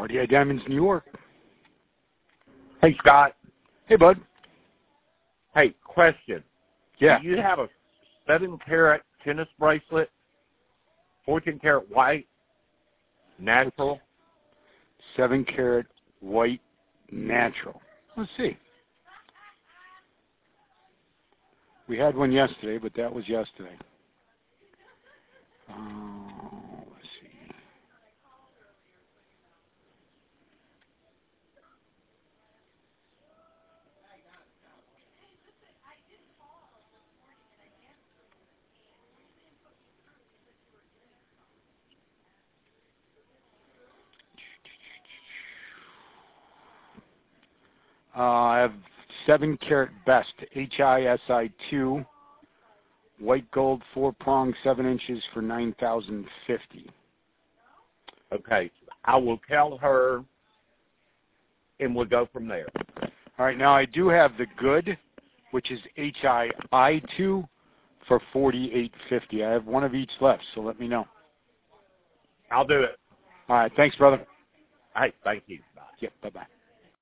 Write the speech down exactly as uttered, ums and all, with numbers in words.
R D I Diamonds, New York. Hey, Scott. Hey, bud. Hey, question. Yeah. Do you have a seven-carat tennis bracelet, fourteen-carat white, natural? Seven-carat white, natural. Let's see. We had one yesterday, but that was yesterday. Uh, let's see. Uh, I have seven-carat best, H I S I two, white gold, four-prong, seven inches for nine thousand fifty. Okay. I will tell her, and we'll go from there. All right. Now, I do have the good, which is H I I two, for forty-eight fifty. I have one of each left, so let me know. I'll do it. All right. Thanks, brother. Hey, thank you. Bye. Yep. Bye-bye.